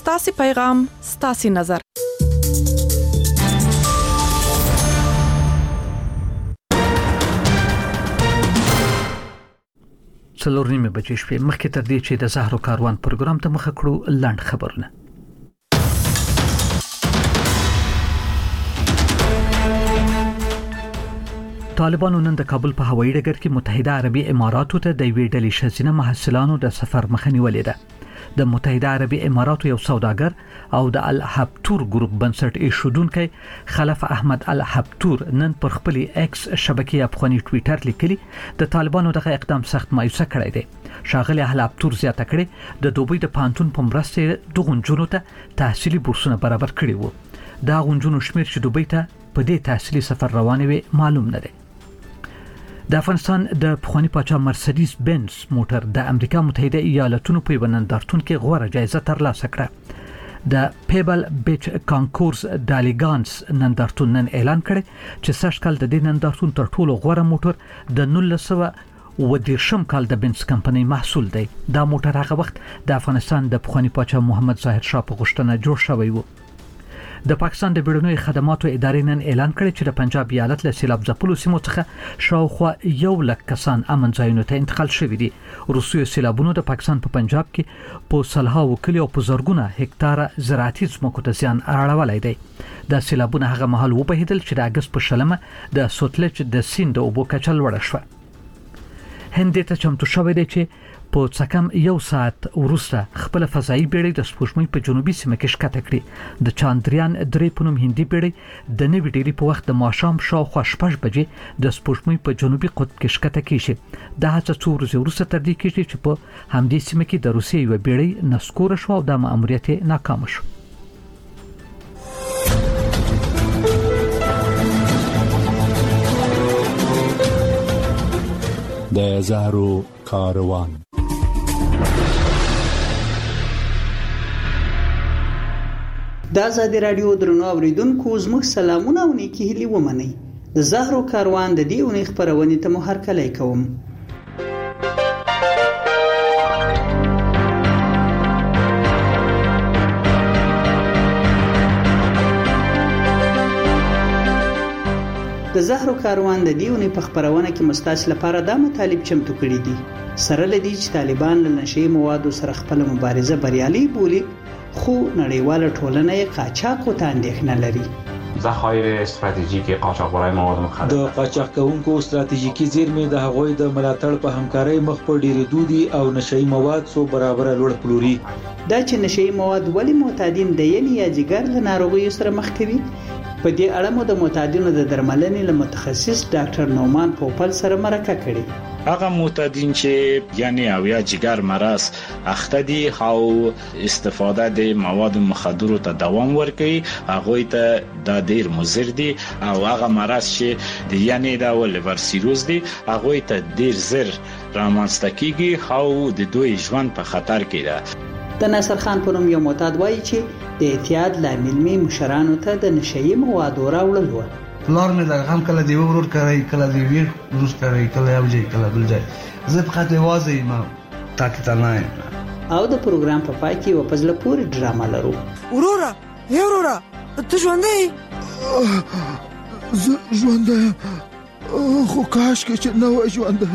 ستاسو پیغام ستاسو نظر څلور نیمه بجې شپې مخکې تر دې چې د زهرو کاروان پروګرام ته مخه کړو لاند خبرونه. طالبانو نن د کابل په هوایي ډګر کې متحده عربي اماراتو ته د ویډیو ډلې شزینه محصلانو د سفر مخه نیولې ده. د متحده عربي اماراتو یو سوداګر او د الحبتور ګروپ بنسټ ایښودونکو خلف احمد الحبتور نن پر خپل ایکس شبکې افغاني ټوئیټر لیکلي د طالبانو دغه اقدام سخت مایوسه کړی دی. شاغلی الحبتور زیاته کړي د دوبۍ د پانتون په مرسته د غونجونو ته تحصیلي بورسونه برابر کړي وو. دا غونجونو شمیر چې دوبۍ ته په دې تحصیلي سفر روانه وي معلوم نه دی. د افغانستان د پخوانی پاچا مرسډیز بنز موټر د امریکا متحده ایالاتونو په نندارتون کې غوړه جایزه ترلاسه کړه. د پیبل بیچ کانکورس ډالیګانس نندارتون نن اعلان کړ چې سږکال د دې نندارتون تر ټولو غوړه موټر د 1910 کال د بنز کمپنۍ محصول دی. دا موټر هغه وخت د افغانستان د پخوانی پاچا محمد ظاهر شاه په غوښتنه جوړ شوی و. د پاکستان د بیړنیو خدماتو ادارې نن اعلان کړی چې د پنجاب ایالت له سیلاب ځپلو سیمو څخه شاوخوا 100,000 کسان امن ځایونو ته انتقال شوي دي. روسي سیلابونو د پاکستان په پنجاب کې په سلهاو کلیو په زرګونه هکتاره زراعتي ځمکو ته زیان اړولای دی. د سیلابونو هغه مهال وبهیدل چې د اگست په شلمه د سوتلج د سیند د اوبو کچه لوړه شوه. هند ته چمتو شوی دی چې په څکم یو ساعت وروسته خپل فضائي بیړۍ د سپوږمۍ په جنوبي سیمه کې ښکته کړې. د چاندریان 3 په نوم هندي بیړۍ د نوې ډیری په وخت د ماښام شاوخوا 6 بجې د سپوږمۍ په جنوبي قطب کې ښکته کیږي. دا هڅه څو ورځې وروسته تر دې کېږي چې په همدې سیمه کې د روسیې یو بیړۍ نسکور شو او د مأموریت ناکام شو. د زهرو کاروان د آزادي رادیو درنو اوریدونکو زموږ سلامونه او نیکی هیلې ومنئ. د زهرو کاروان د دې اونۍ خبرونې ته مو هرکلی کوم. د زهرو کاروان د دې اونۍ په خبرونه کې مستاس لپاره دا مطالب چمتو کړي دي. سره لدی چې طالبان له نشئی موادو سره خپل مبارزه بریالي بولي، خو نړیواله ټولنه یې قاچاق ته اندېښنه لري. ذخایر استراتیژیک قاچاقبرای مواد مخدر د قاچاق کوونکو استراتیژیکي زیرمې د هغوی د ملاتړ په همکارۍ مخ په ډیرېدو دي او نشئی مواد څو برابره لوړ پلوري. دا چې نشئی مواد ولې معتادین د ینې یا جګر له ناروغیو سره مخ کوي، په دې اړه مو د معتادینو د درملنې له متخصص ډاکټر نومان پوپل سره مرکه کړې. هغه معتادین چې یعنی او یا جګر مرض اخته دي او استفاده د مواد مخدرو ته دوام ورکوي، هغه ته د ډیر مضر دي او هغه مرض چې د یعنی د لیور سیروز دي هغه ته ډیر زر رامنځته کیږي او د دوی ژوند په خطر کې ده. د ناصر خان په نوم یو معتاد وایي چې د اعتیاد لامل می مشرانو ته د نشئی موادو راوړل و. پلار مې دا هم کله دی ورور کوي، کله دی ویر روز کوي، کله یو ځای کله بل ځای. زه په خاطر واځي ما تاکي ته نه. او د پروګرام په پای کې په ځل پورې ډرامه لرو. ورورا ته ژوندې؟ ژوندې خو کاش کې چې نه وای ژوندې.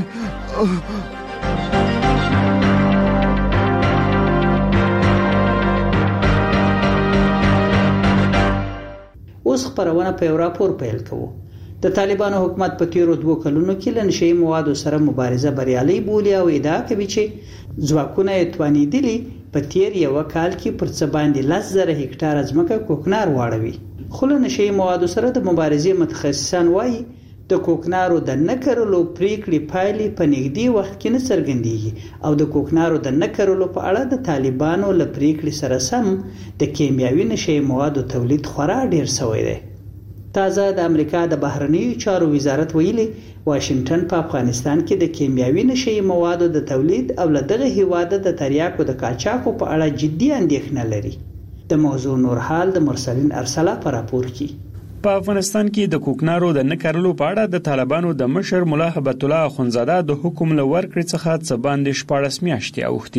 اوس خبرونه په یو راپور پیل کوو. د طالبانو حکومت په تیرو 2 کلونو کې له نشئی موادو سره مبارزه بریالي بولي او ادعا کوي چې ځواکونه یې توانیدلي په تیر یو کال کې پر څه باندې 10,000 هکتار ځمکه کوکنار واړوي. خو له نشئی موادو سره د مبارزې متخصصان وایي د کوکنارو د نکرلو پریکړې پایلې په نږدې وخت کې نه څرګندېږي او د کوکنارو د نکرلو په اړه د طالبانو له پریکړې سره سم د کیمیاوي نشئی موادو تولید خورا ډیر شوی دی. تازه د امریکا د بهرنیو چارو وزارت ویلي واشنگټن په افغانستان کې د کیمیاوي نشئی موادو د تولید او له دغه هیواده د تریاکو د قاچاقو په اړه جدي اندېښنه لري. د موضوع نور حال د مرسلین ارسلا په راپور کې. په افغانستان کې د کوکنارو د نکرلو په اړه د طالبانو د مشر مولا هبت الله اخونزاده د حکم له ورکړې څخه څه باندې 14 میاشتې اوښتي.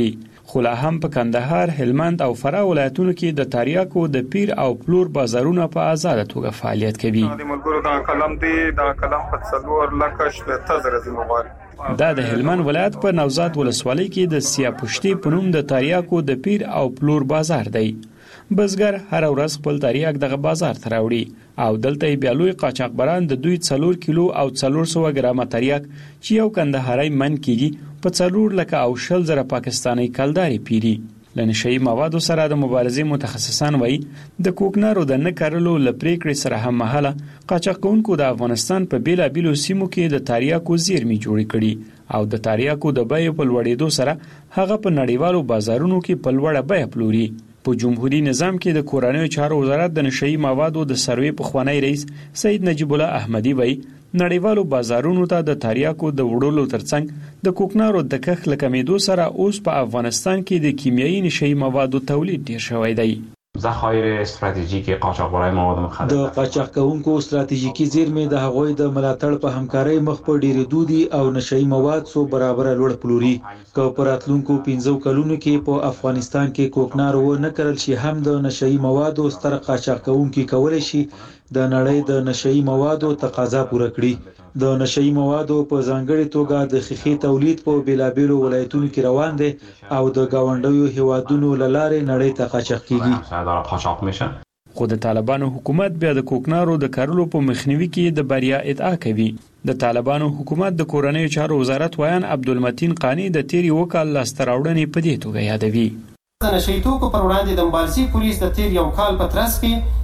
خو لا هم په کندهار، هلمند او فراه ولایتونو کې د تریاکو د پیر او پلور بازارونه په آزاد توګه فعالیت کوي. د ملګرو د قلم دی د قلم په څلور لکه شپږ زره موبایل دا د هلمند ولایت په نوزاد ولسوالۍ کې د سیاپشتي په نوم د تریاکو د پیر او پلور بازار دی. بزګر هر ورځ خپل تریاک دغه بازار ته راوړي او دلته بیا لوی قاچاقبران د دوی 4 کیلو او 400 ګرامه تریاک چې یو کندهاري من کیږي په 4 لکه او 10 زره پاکستاني کلداري پیری. لنشئی موادو سره د مبارزې متخصصان وایي د کوکنارو د نه کارلو لپریکړې سره هم مهاله قاچاقونکو د افغانستان په بیلابیلو سیمو کې د تریاکو زیرمې جوړې کړي او د تریاکو د بیې په لوړېدو سره هغه په نړیوالو بازارونو کې په لوړه بیه پلوري. په جمهوریت نظام کې د کورنیو چارو وزارت د نشئی موادو د سروې پخوانی رئیس سید نجیب الله احمدی وایي نړیوالو بازارونو ته د تریاکو د وړلو ترڅنګ د کوکنارو د کښت لکمیدو سره اوس په افغانستان کې د کیمیاوي نشئی موادو تولید ډیر شوی دی. ذخایر استراتیژیک قاچاقبرای مواد مخدر د قاچاق کوونکو استراتیژیکي زیرمې د هغوی د ملاتړ په همکارۍ مخ په ډیرېدو دي او نشئی مواد سو برابر لوړ پلوري. که په راتلونکو 15 کلونو کې په افغانستان کې کوکنار و نه کرل شي هم د نشئی موادو ستر قاچاق کوونکي کولای شي د نړۍ د نشئی موادو تقاضا پوره کړي. د نشئی موادو په ځانګړي توګه د خخي تولید په بیلابیلو ولایتونو کې روان دي او د گاونډیو هیوادونو لاره نړۍ ته قاچاق کیږي. خو د طالبانو حکومت بیا د کوکنارو د کارلو په مخنیوي کې د بریا ادعا کوي. د طالبانو حکومت د کورنیو چارو وزارت ویان عبدالمتین قانی د تیری وکال لاستراوړنې په دې توګه یادوي. د نشئی توکو پر وړاندې د مبارزې پولیس د تیر یو کال په ترڅ کې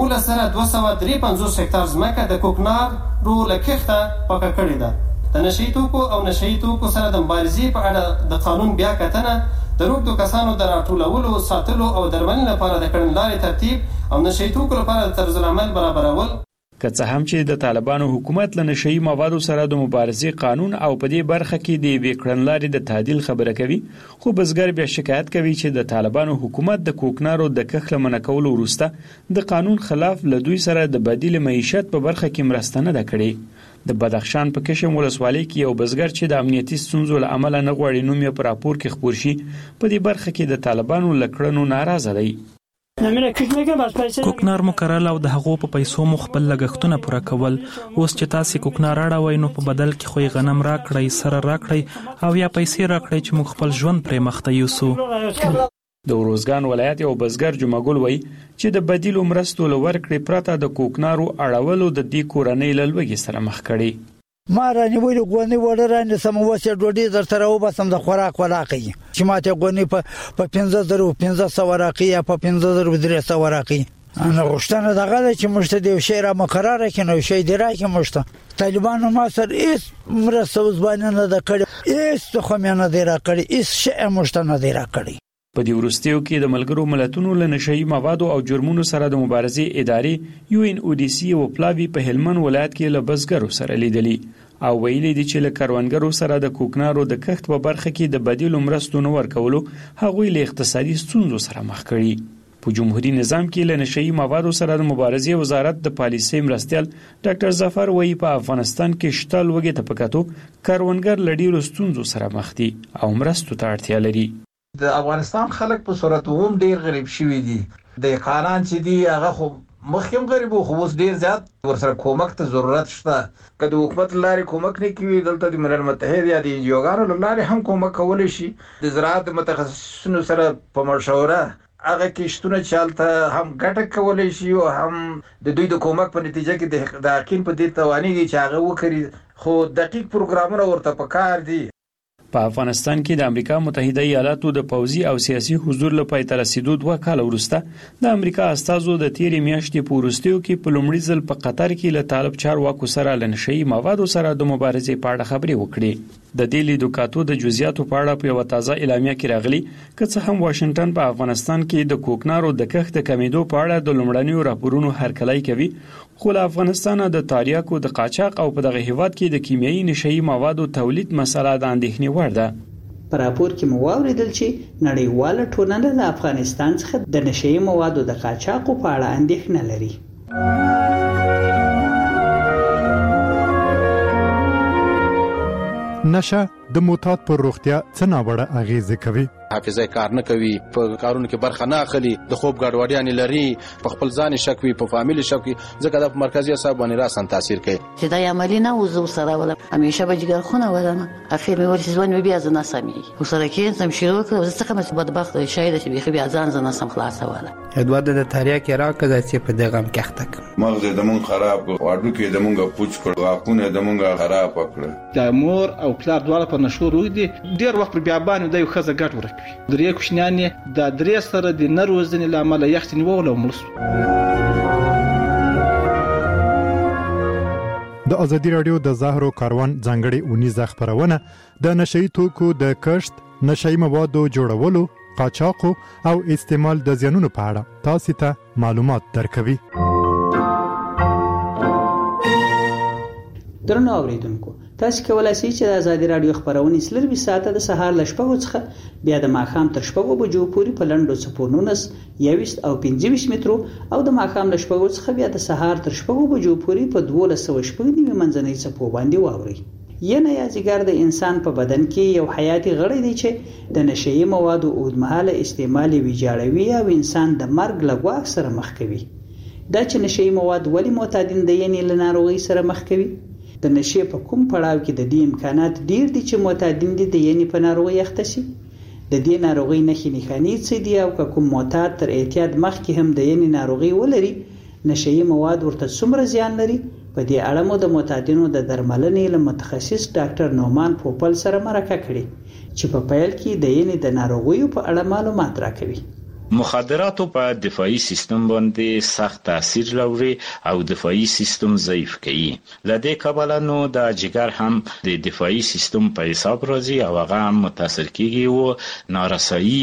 1253 هکتار ځمکه د کوکنارو له کښته پاکه کړې ده. د نشئی توکو او نشئی توکو سره د مبارزې په اړه د قانون بیا کتنه د روږدو کسانو د راټولولو، ساتلو او درملنې لپاره د کړنلارې ترتیب او نشئی توکو لپاره د طرزالعمل برابرول. که څه هم چې د طالبانو حکومت له نشئی موادو سره د مبارزې قانون او په دې برخه کې د یوې کړنلارې د تعدیل خبره کوي، خو بزګر بیا شکایت کوي چې د طالبانو حکومت د کوکنارو د کښت له منع کولو وروسته د قانون خلاف له دوی سره د بدیل معیشت په برخه کې مرسته نه ده کړې. د بدخشان په کشم ولسوالۍ کې یو بزګر چې د امنیتي ستونزو له امله نه غواړي نوم یې په راپور کې خپور شي په دې برخه کې د طالبانو له کړنو ناراضه دی. کوکنار مو کرل او د هغو په پیسو مو خپل لګښتونه پوره کول. اوس چې تاسو کوکنار اړوي نو په بدل کې خو غنم راکړی، سره راکړی او یا پیسې راکړی چې موږ خپل ژوند پرې مخته یوسو. د وروزګان ولایت یو بزګر جمعګل وایي چې د بدیلو مرستو له ورکړې پرته د کوکنارو اړولو د دې کورنۍ له لوږې سره مخ کړي. ما رانیولې غونې وړه رانیسم وسې ډوډۍ درته راوباسم د خوراک ولاقي چې ماته غونې په 1500 راقي یا په 1500 راقي. انا غوښتنه دغه ده چې موږ ته د یو شی را مقرره کړي نو شی دی راکړي موږ ته. طالبانو ما سره هیڅ مرسته وزبانه نه ده کړې، هیڅ خو مې نه دی راکړی، هیڅ شی موږ ته نه دی راکړی. په دې وروستیو کې د ملګرو ملتونو له نشئی موادو او جرمونو سره د مبارزې ادارې UNODC او پلاوی په هلمند ولایت کې له بزګرو سره لیدلي او ویلي دي چې له کروندګرو سره د کوکنارو د کښت په برخه کې د بدیلو مرستو نه ورکولو هغوی له اقتصادي ستونزو سره مخ کړي. په جمهوریت نظام کې له نشئی موادو سره د مبارزې وزارت د پالیسۍ مرستیال ډاکټر ظفر وایي په افغانستان کې شته لوږې ته په کتو کروندګر له ډیرو ستونزو سره مخ دي او مرستو ته اړتیا لري. د افغانستان خلک په صورت عموم ډیر غریب شوي دي. د قانون چې دی هغه خو مخکیم غریب خو اوس ډیر زیات ورسره کومک ته ضرورت شته. که د حکومت لارې کومک نه کوي دلته د ملل متحد یا د یوګانو لارې هم کومک کولی شي. د زراعت متخصصینو سره په مشوره هغه کښتونه چالته هم ګټه کولی شي او هم د دوی د کومک په نتیجه کې د حقین په دې توانېږي چې هغه وکړي، خو دقیق پروګرامونه ورته پکار دي. په افغانستان کې د امریکا متحده ایالاتو د پوځي او سیاسي حضور له پای ته رسیدو 2 کال وروسته د امریکا استازو د تیرې میاشتې په وروستیو کې په لومړي ځل په قطر کې له طالب چارواکو سره له نشئی موادو سره د مبارزې په اړه خبرې وکړې. د دې لیدوکاتو د جزئیاتو په اړه په یو تازه اعلامیه کې راغلي که څه هم واشنگټن په افغانستان کې د کوکنارو د کښت د کمیدو په اړه د لومړنیو راپورونو هرکلی کوي، خو له افغانستان د تریاکو د قاچاق او په دغه هیواد کې د کیمیاوي نشئی موادو تولید مسله د اندېښنې وړ ده. په راپور کې مو واوریدل چې نړیواله ټولنه د افغانستان څخه د نشئی موادو د قاچاقو په اړه اندېښنه لري. نشه د معتاد پر روغتیا څه ناوړه اغیزه کوي؟ حافظه کار نه کوي، په کارونو کې برخه نه اخلي، د خوب ګډوډیان لري، په خپل ځان شک وي، په فامیل شک وي، ځکه د مرکزي اعصاب باندې راسن تاثیر کوي. چې دا عملی نه وزو سره ولا همیشه به جګر خونه ولنه اخر مې ورسې ځوان بیا ځنه سمي وسره کې سم شروع کړ زه څنګه مې بدبخت شاید چې بیا ځان ځنه سم خلاص ولا ادوار د تاریخ کې راکړه چې په دغه کې تک مغز د مون خراب واډو کې د مونږه پوچ کړ واقونه د مونږه خراب کړ. د مور او پلار دواړه په نشو روي دي ډیر وخت پر بیابان د یو خزه ګټ ورکوي. درې کوشنیانې د درې سره د نروزنې لامل یختنی وولو ملس. د ازادي رادیو د زهرو کاروان ځانګړي اونیزه خبرونه د نشئی توکو د کشت، نشئی موادو جوړولو، قاچاق او استعمال د زیانونو په اړه تاسو ته معلومات درکوي. درنو اوریدونکو، تاسو کولای شئ چې د ازادي رادیو خبرونه سلربي ساعته د سهار ل 8 څخه بیا د ماښام تر 8 بجو پورې په لنډو سپونونس 21 او 25 مترو او د ماښام ل 8 څخه بیا د سهار تر 8 بجو پورې په 1290 منځنۍ سپو باندې واوري. ینه یا ځګر د انسان په بدن کې یو حیاتي غړی دی چې د نشئی موادو اوږدمهاله استعمال ویجاړوي او انسان د مرګ له ګواښ سره مخ کوي. دا چې نشئی مواد ولې معتادین د ینې له ناروغۍ سره مخ کوي؟ د نشي په کوم پړاو کې د دې امکانات ډیر دي چې معتادین دي د ینې په ناروغۍ اخته شي؟ د دې ناروغۍ نښې نښانې څه دي او که کوم معتاد تر اعتیاد مخکې هم د ینې ناروغۍ ولري، نشئی مواد ورته څومره زیان لري؟ په دې اړه مو د معتادینو د درملنې له متخصص ډاکټر نومان پوپل سره مرکه کړې چې په پیل کې د ینې د ناروغیو په اړه معلومات راکوي. مخدراتو په دفاعي سیستم باندې سخت تاثیر لري او دفاعي سیستم ضعیف کوي. لدې کبله نو د جګر هم د دفاعي سیستم په حساب راځي او هغه هم متاثر کیږي او نارسایی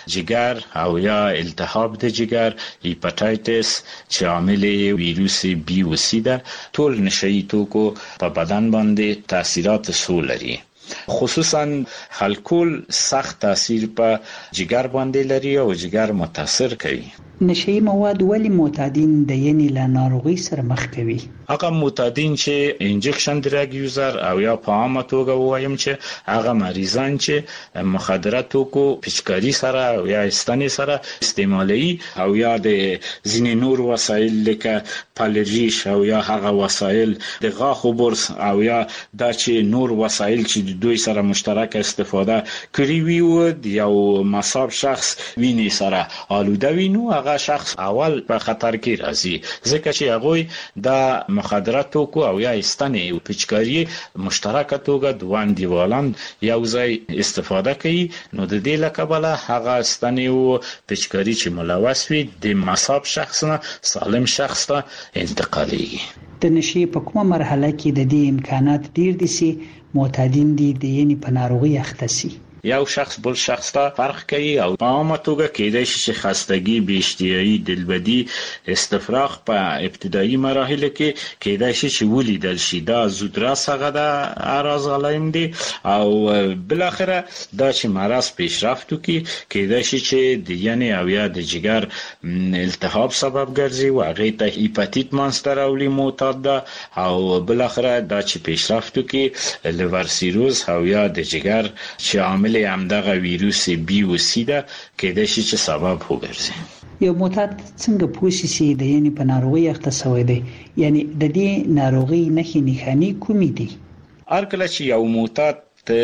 جګر او یا التهاب د جګر، هپاتایتس چې عامل ویروس بی او سی ده، ټول نشئی توکو په بدن باندې تاثیرات سو لري. خصوصا الکول سخت تاثیر په جګر باندې لري او جګر متاثر کوي. نشئی مواد ولی معتادین د ینې له ناروغۍ سره مخ کوي؟ هغه معتادین چې انجکشن ډرګ یوزر او یا په عامه توګه وایم چې هغه مریضان چې مخدراتو کو پچکاری سره او یا استنې سره استعمالي او یا د ځینې نور وسایل لکه پالریش او یا هغه وسایل د غاښو برس او یا دا چې نور وسایل چې دوی سره مشترک استفاده کړی وي او یو مصاب شخص ویني سره آلوده وینو، هغه شخص اول په خطر کې راځي ځکه چې هغه د مخدراتو کو او یا استنې او پچکاری مشترکه توګه دوه دیوالان یو ځای استفاده کوي. نو د دې لکبله هغه استنې او پچکاری چې ملوث وي د مصاب شخص نه سالم شخص ته انتقالي. د نشي په کومه مرحله کې د دې امکانات ډیر دي چې معتادین دي د ینې په ناروغۍ اخته شي؟ یو شخص بل شخص ته فرق کوي او په عامه توګه کېدای شي چې خستګي، بیاشتیایي، دلبدي، استفراغ په ابتدایي مراحل کې کېدای شي چې ولیدل شي. دا زودراسه ده اعراض غلایم دي او بل اخره دا چې مرض پیشرفت وکړي کېدای شي چې د ینې او یا د جګر التهاب سبب ګرځي او هغه ته هپاتیت مانستر او معتاد ده او بل اخره دا چې پیشرفت وکړي لیور سیروز او یا د جګر چې عامل همدغه ویروس بی او سی ده کېدای شي چې سبب وګرځي. یو معتاد څنګه پوښي چې د ینې په ناروغۍ اخته شوی دی؟ یعنی د دې ناروغۍ نښې نښانې کومې دي؟ هر کله چې یو معتاد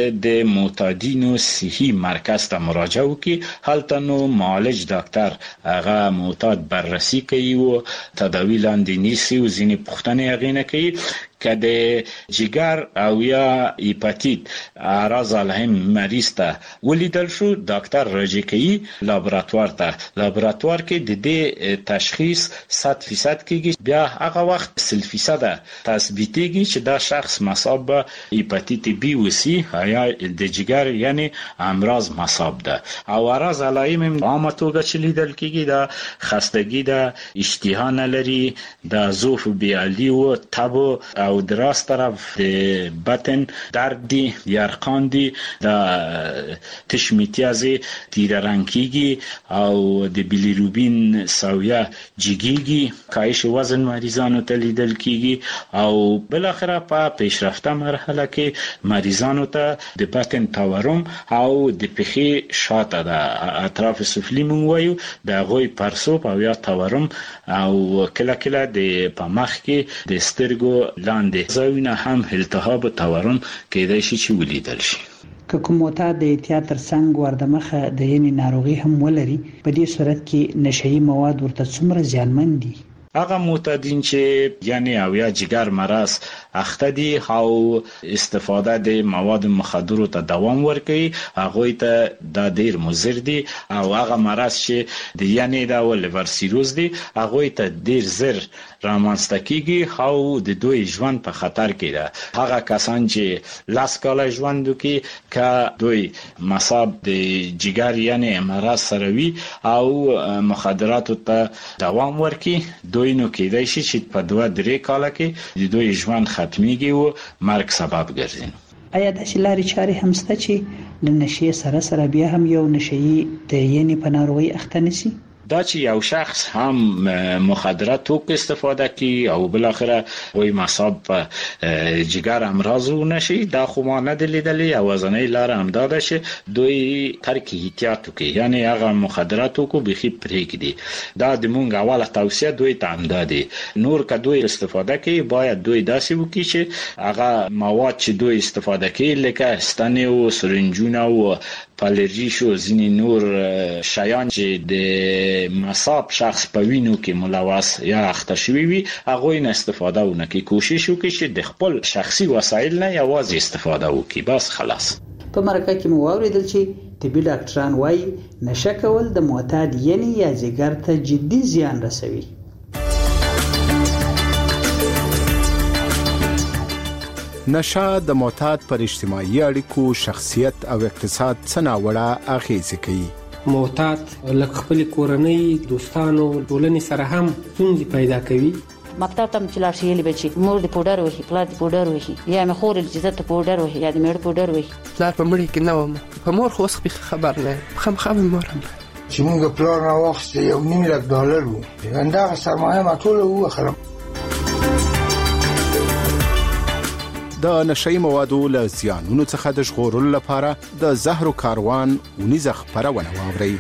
د معتادینو صحي مرکز ته مراجعه وکړي، هلته نو معالج ډاکټر هغه معتاد بررسي کوي او تداوی لاندې نیسي او ځینې پوښتنې هغې نه کوي که د جګر او یا هپاتیت اعراض علیهم مریض ته ولیدل شو، ډاکټر راجع کوي لابراتوار ته. لابراتوار کې د دې تشخیص 100% کېږي، بیا هغه وخت 100% تثبیتېږي چې دا شخص مصاب به هپاتیت بی او سی یا د جګر یعنی امراض مصاب ده. او اعراض علایم عامه توګه چې لیدل کېږي دا خستګي ده، اشتها نه لري، د ضعف بیالي او تب او او د راست طرف د بطن درد دی، یرقان دی، د تش میتیازي تیر رنگ کیږي او د بیلیروبین سویه جګیږي، کاهش وزن مریضانو ته لیدل کیږي او بل اخره په پیشرفته مرحله کې مریضانو ته د بطن تورم او د پخې شاته د اطراف سفلی مونږ وایو د غوي پرسوب او یا تورم او کله کله د پمخ کې د سترګو لاندې زاوینه هم التهاب او تورم کېدای شي چې ولیدل شي. که کوم معتاد د احتیاط ترڅنګ وردمخه د ینې ناروغي هم ولري، په دې صورت کې نشهي مواد ورته څومره زیانمن دي؟ هغه معتادین چې یعنی او یا جگر مرض اخته دي او استفاده د مواد مخدر ته دوام ورکوي، هغه ته د ډیر مضر دي او هغه مرض چې د یعنی د لیور سیروز دي هغه ته ډیر زر رامنځته کیږي او د دوی ژوند په خطر کې ده. هغه کسان چې لاس کاله ژوند کوي که دوی مصاب د جگر یعنی مرض سره وي او مخدرات ته دوام ورکوي، دوی نو کېدای شي چې په 2-3 کال کې د دوی ژوند ختميږي او مرګ سبب ګرځي. آیا د شلاري چاري هم ست چې د نشي سره بیا هم یو نشي د ینې په ناروغي اخته نشي؟ دا چې یو شخص هم مخدرات توک استفاده کی او بل اخره وای مصاب جگر امراض نشي، دا خو ما نه دلیدلی او وزنې لار هم داده شه دوی ترک احتیاط کوي، یعنی هغه مخدرات کو بخي پرېګ دي. دا د مونږ اوله توصیه دوی ته هم دادي. نور که دوی استفاده کوي باید دوی داسې وکړي چې هغه مواد چې دوی استفاده کوي لکه ستنې او سرنجونه او پالرژي شو ځینې نور شیان چې د مصاب شخص په وینو کې ملوث یا اخته شوی وي هغه نه استفاده ونه کی، کوشش وکړي چې د خپل شخصي وسایل نه یوازې استفاده وکړي، بس خلاص. په مرکه کې مو اوریدل چې طبي ډاکټران وايي نشه کول د معتاد ینې یا جګر ته جدي زیان رسوي. نشه د معتاد پر اجتماعي اړیکو، شخصیت او اقتصاد څناوړه اغیزه کوي. معتاد لکه خپل کورنۍ، دوستانو، ټولنې سره هم ستونزې پیدا کوي. مکتب ته چې لاړ شي لبچي مور د پودر وهي، پلار د پودر وهي، یا مې خور د عزت پودر وهي، یا د مېړه پودر وهي. پلار په مړي کې نه وم، په مور خو اوس خبر نه خم مور هم چې موږ پلار نه واخیست $1,000,000 وو، دا سرمایه ما ټول واخلم. د نشئی موادو له زیانونو څخه د ژغورلو لپاره د زهرو کاروان ونیزه خپرونه واوري.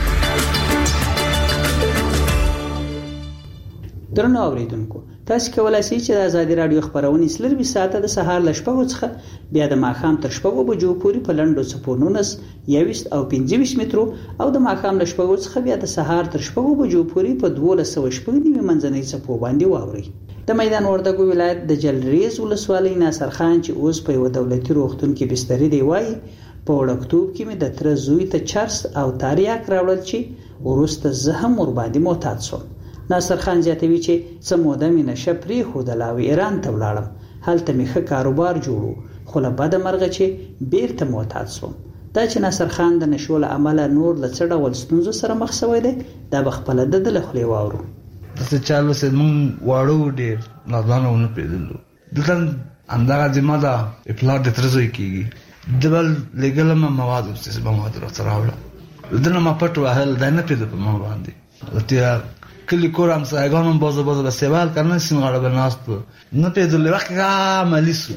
درنو اوریدونکو، تاسو کولای شئ چې د ازادي رادیو خبرونه سلربي ساعته د سهار ل 8 څخه بیا د ماښام تر 8 بجو پورې په لندو سپورنونس 21 او 25 مترو او د ماښام ل 8 څخه بیا د سهار تر 8 بجو پورې په 1290 منځنۍ صفو باندې واوري. د میدان وردګو ولایت د جلریز ولسوالۍ ناصر خان چې اوس په یو دولتي روغتون کې بستر دی وایي په وړکتوب کې مې د تر زوی ته چرس او تاریاک راوړل چې ورسته زه هم ور باندې معتاد شوم. ناصر خان زیاتوي چې څه موده مې نشه پرېښودله او ایران ته ولاړم، هلته مې ښه کاروبار جوړو، خو له بده مرغه چې بیرته معتاد شوم. دا چې ناصر خان د نشو له امله نور له څه ډول ستونزو سره مخ شوی دی دا به خپله د له خولې واورو. داسې چالو سه مونږ واړو ډېر نازدانه ونه پېژندلو. دلته همدغه ذمه ده پلار د تره زوی کېږي، د بل لېږلم مواد اوسېس به مواد راته راوړه، دنه ما پټ وهل دی نه پېژده په ما باندې اتیا کلی کور همسایگانم بازو به سیوال کردن سینغاړه به ناست نه پېژدلې وخت عملی سو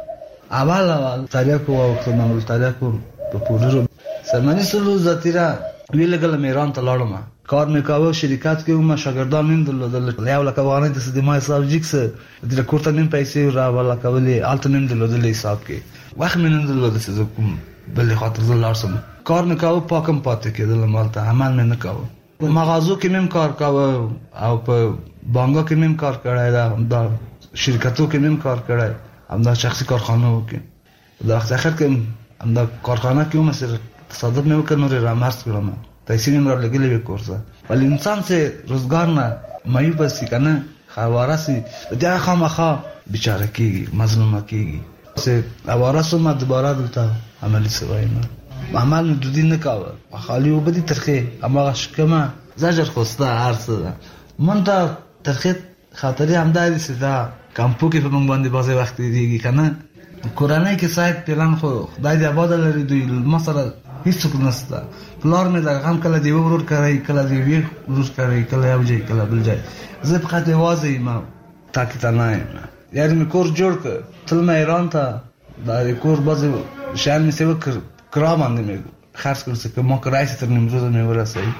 اول تاریخ او کمال تاریخ په پودر سرمنی سلو زتیرا ویلګل میران ته لاړم، کار مې کاوه شرکت کې ما شاګردان نن دل یو لکه وانه د سدمای حساب جکس د کوټه نن پیسې را ولا کولې الته نن دل حساب کې وخت مې نن دل د څه کوم بل خاطر دل لارسم کار مې کاوه پاکم پاتې کېدل مالته عمل مې نه کاوه. مغازو کې مم کار کاوه او په بانګو کې مم کار کړای دا شرکتو کې مم کار کړای همدا شخصي کارخانه وکړ دا اخر کې همدا کارخانه کې هم سره تصادف مې وکړ نور را مارس کړم پیسې مې را لګلې وکړه ول انسان سے روزګار نه مایو پسې کنه خوارسي دا خامخا بیچاره کیږي مظلومه کیږي سه اوارسو ما دوباره دلته عملی سوای نه عمل دودی نه کاوه خالی وبدي ترخه اما شکمه زجر خوسته هر څه مونږ ته ترخه خاطرې همداري سدا کمپو کې په موږ باندې بازي وخت دیږي کنه کورانه کې سایت پلان خو خدای دې آباد لري دوی مسله هیڅ نشته پلار مې دا غم کله دی ورور کوي کله دی وی ورور کوي کله یو ځای کله بل ځای زه په خاطر واځي ما تاکي تا نه یار مې کور جوړ ک تل مې ایران ته دا کور بازي شان مې سیو کرام باندې مې خاص کر څه کوم کرای ستر نیمروز مې ورسای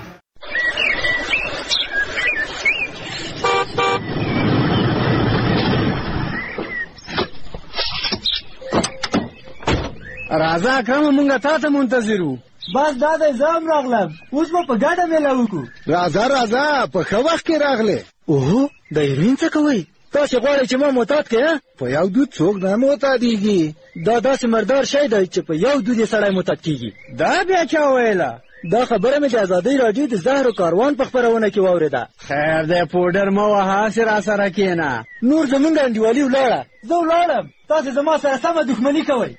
راځه اکرم مونږه تا ته منتظر وو بس دا د زام راغلم اوس په ګډه میله وکړو راځه په ښه وخت کې راغله اوه د ایرین څه کوي تاسو غواړئ چې ما معتاد کړئ په یو دود څوک نه معتادیږي دا داسې مردار شی دی چې په یو دود یې سړی معتاد کیږي دا بیا چا ویله دا خبره مې د ازادۍ راډیو د زهر کاروان په خپرونه کې واورېده خیر دی پوډر مه وهه هسې راسره کښېنه نور زمونږ انډیوالي ولاړه زه ولاړم تاسې زما سره سمه دښمني کوئ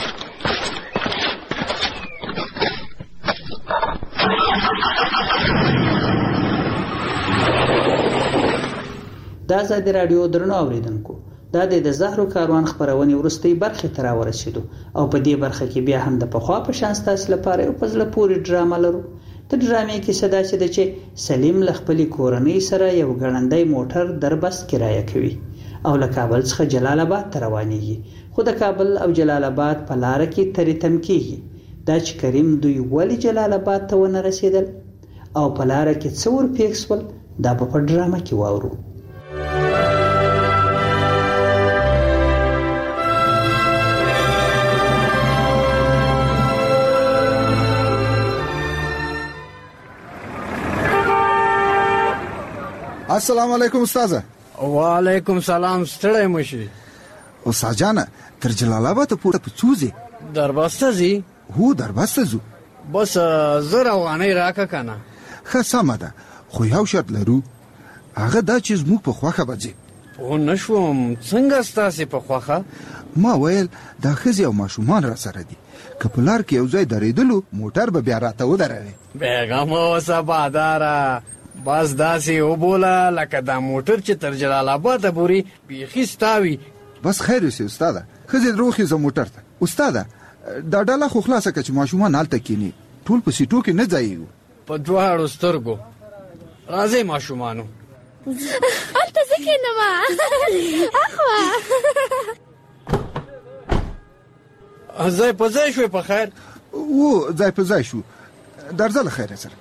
دا ازادي راډیو درنو اوریدونکو دا د زهرو کاروان خبرونه ورستۍ برخه تر ورسېدو او په دې برخه کې بیا هم د پخوا په شان ستاسو لپاره یو پزله پوری ډرامه لرو ته ډرامې کې صدا چې سلیم ل خپل کورنۍ سره یو غړندۍ موټر دربس کرایه کوي او له کابل څخه جلال آباد ته روانېږي خو د کابل او جلال آباد په لار کې تریتم کیږي دا چې کریم دوی ولی جلال آباد ته ونه رسیدل او په لار کې څور پیښول دا په ډرامه کې واورو السلام علیکم استاد وعلیکم سلام ستړی مشي استاد جان تر جلال آباد پورته پڅوزي دربسته زی هو دربسته زو بس زه روانې راکه کنه ښه سمه ده خو یو شرط لرو هغه دا چې زموږ په خوښه بځي او نشوم څنګه ستاسو په خوښه ما ویل دا ښځې او ماشومان را سره دي که په لار کې یو ځای درېدلو موټر به بیا راته ودروي بیغمه اوسه باداره بس داسې وبوله لکه دا موټر چې تر جلال آباده پورې بیخي ستا وي بس خیر اوسې استاده ښځې دروخېزه موټر ته استاده دا ډله خو خلاصه که چې ماشومان هلته کښېني ټول په سیټو کې نه ځایېږو په دواړو سترګو راځئ ماشومانو هلته زه کښېنم اخوا ځای په ځای شوې په خیر و ځای په ځای شو درځه له خیره سره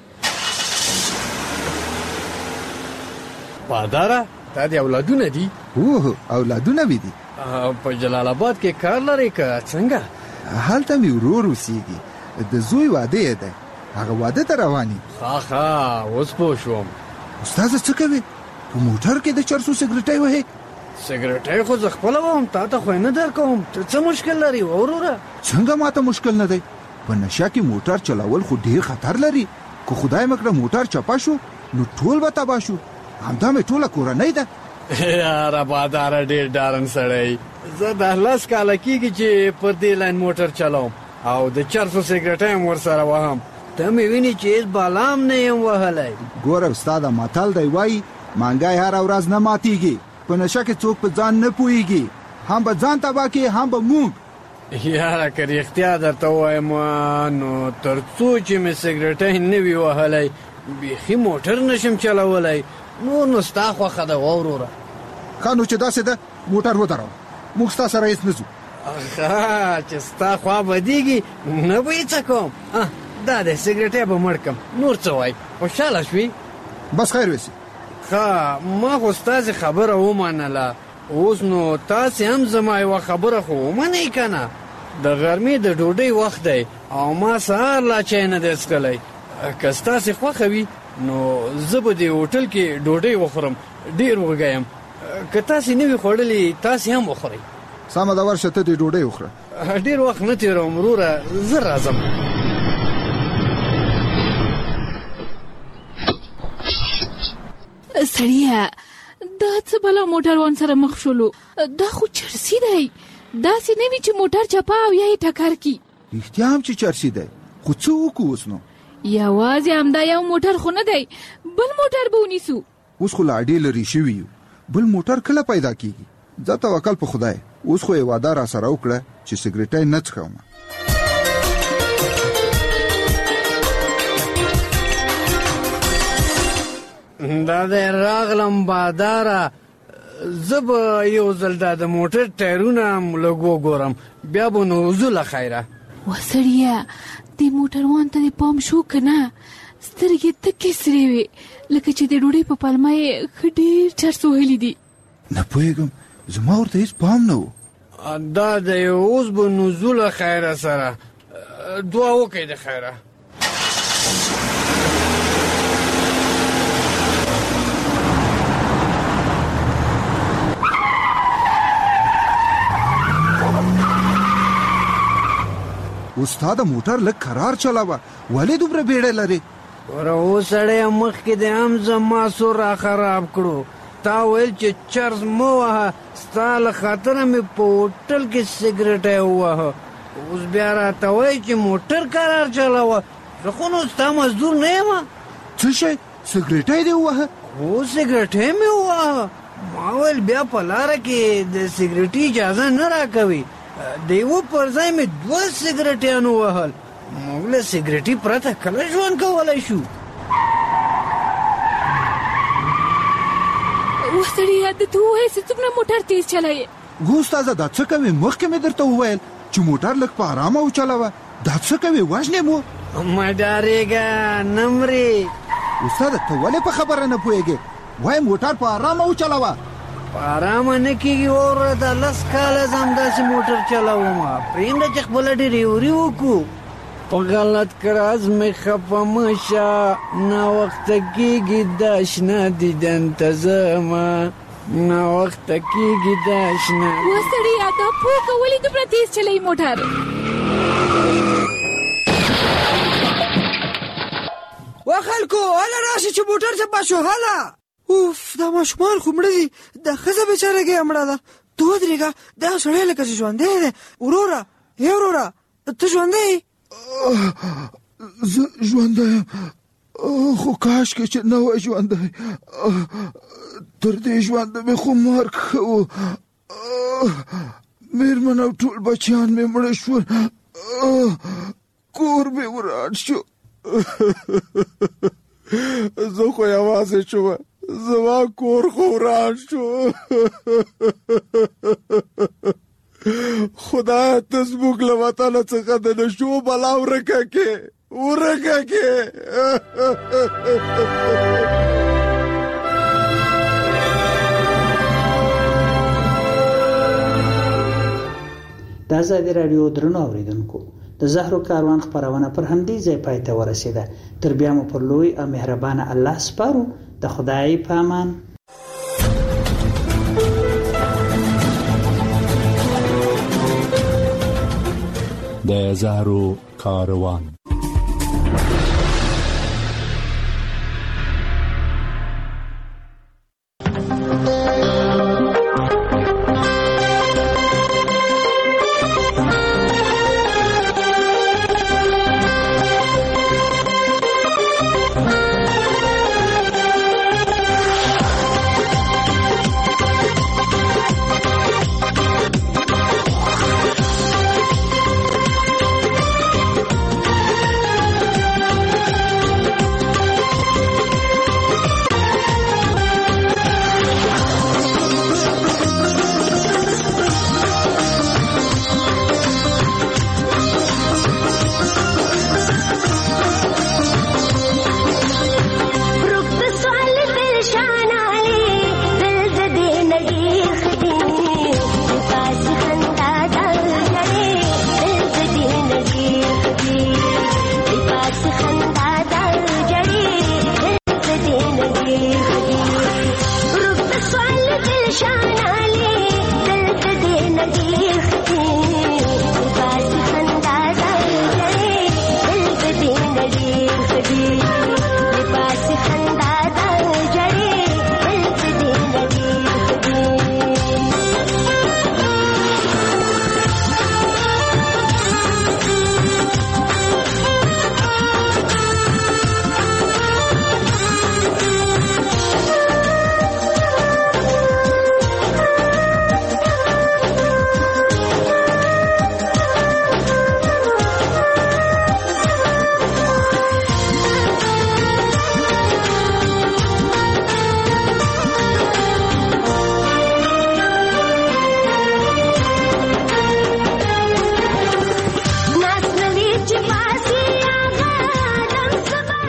باداره دا د اولادونه دي اوه اولادونه مې دي په جلال آباد کې کار لري که څنګه هلته مې ورور اوسېږي د زوی واده یې دی هغه واده ته روان یي ښه اوس پوه شوم استاده څه کوې په موټر کې د چرسو سګرټۍ وهې سګرټۍ خو زه خپله وم تا ته خو یې نه درکوم ته څه مشکل لري وروره څنګه ماته مشکل نه دی په نشه کې موټر چلول خو ډېر خطر لري که خدای مکړه موټر چپه شو نو ټول به تباه شو همدا مې ټوله کورنۍ ده یاره باداره ډېر ډارن سړی زه 10 کاله کېږي چې پر دې لاین موټر چلوم او د چرسو سګرټۍ هم ورسره وهم ته مې ویني چې هېڅ بالا هم نه یم وهلی ګوره استاده متل دی وایي مانګی هره ورځ نه ماتېږي په نشه کې څوک په ځان نه پوهېږي هم به ځان تباه کړي هم به موږ یاره که رښتیا درته ووایم نو تر څو چې مې سګرټۍ نه وي وهلی بیخي موټر نشم چلولی نور نو ستا خوښه ده وروره ښه نو چې داسې ده موټر ودروه موږ ستا سره هېڅ نه ځو ښه چې ستا خوا بدېږي نه به یې څه کوم دا دی سګرټۍ به مړ کړم نور څه وایي خوشحاله شوې بس خیر وسي ښه ما خو ستاسې خبره ومنله اوس نو تاسې هم زما یوه خبره خو ومنئ که نه د غرمې د ډوډۍ وخت دی او ما سهار لا چای نه دی څښلی که ستاسې خوښه وي نو زه به دې هوټل کې ډوډۍ وخورم ډېر وږی یم که تاسې نه وي خوړلې تاسې هم وخورئ سمه ده ورشه ته دې ډوډۍ وخوره ډېر وخت نه تېروم وروره زه راځم سړیه دا څه بلا موټروان سره مخ شولو دا خو چرسي دی داسې نه وي چې موټر چپه او یا یې ټکر کي رښتیا هم چې چرسي دی خو څه وکړو اوس نو یوازې همدا یو موټر خو نه دی بل موټر به ونیسو اوس خو لا ډېر لرې شوي یو بل موټر کله پیدا کېږي زه توکل په خدای. اوس خو یې وعده را سره وکړه چې سګریټ نه څښم. دا د راغلم باداره، زه به یو ځل دا د موټر ټایرونه لږ وګورم، بیا به نو ځو له خیره. وسړیه د موټروان ته دې پام شو که نه؟ سترګې تکې سرې وې لکه چې د ډوډۍ په پلمه یې ښه ډېر چرس وهلي دي. نه پوهېږم، زما ورته هېڅ پام نه و. دا دی اوس به نو ځو له خیره سره. دعا وکړئ د خیره. استاد موټر لږ کرار چلاوه، ولې دومره بیړه لري؟ وره اوسړی مخکې د هم زما سور را خراب کړو. تا ویل چې چرس مه وهه، ستا له خاطره مې په هوټل کې سګریټی ووهه. اوس بیا راته وایي چې موټر کرار چلاوه. زه خو نو ستا مزدور نه یم. څه شی؟ سګریټی دې ووهه؟ هو سګریټی مې ووهه. ما ویل بیا په لاره کې د سګریټي اجازه نه راکوي. د یوه پر ځای مې 2 سګریټیانو وهل. موږ له سګریټي پرته کله ژوند کولی شو؟ وسړیه د ته ووایه چې څومره موټر تیز چلایې. ګو استاده دا څه کوې؟ مخکې مې درته وویل چې موټر لږ په ارامه وچلوه. دا څه کوې؟ وژنې مو؟ مه ډارېږه، نه مرې. استاده ته ولې په خبره نه پوهېږې؟ وایي موټر په ارامه وچلوه. په ارامه نه کېږي وروره، دا 10 کاله زه همداسې موټر چلومه. پرېږده چې خپله ډریوري وکړو. په غلط کراز مې خفه مه شه، ناوخته کېږي دا شنه دیدن ته ځمه، ناوخته کېږي دا شنه. وسړیه دا پوکه ولې دومره تیز چلوي موټر؟ وا خلکو هله راشئ چې موټر چپه شو. هله اوف دا ماشومان خو مړه دي، دا ښځه بېچارهګۍ مړه ده. ته ودرېږه، دا سړی لکه چې ژوندی دی. وروره ای وروره ته ژوندی یې؟ زه ژوندی یم، خو کاشکې چې نه وای ژوندی. تر دې ژونده مې خو مرګ ښه و. مېرمن او ټول بچیان مې مړه شول، کور مې وران شو. زه خو یوازې شوم، زما کور خو وران شو. خدای ته زموږ له وطنه څخه د نشو بلا ورکه کې. د ازادي راډیو درنو اوریدونکو، د زهرو کاروان خپرونه پر همدې ځای پای ته ورسېده. تر بیا مو پر لوی او مهربانه الله سپارو. د خدای په امان. د زهرو کاروان.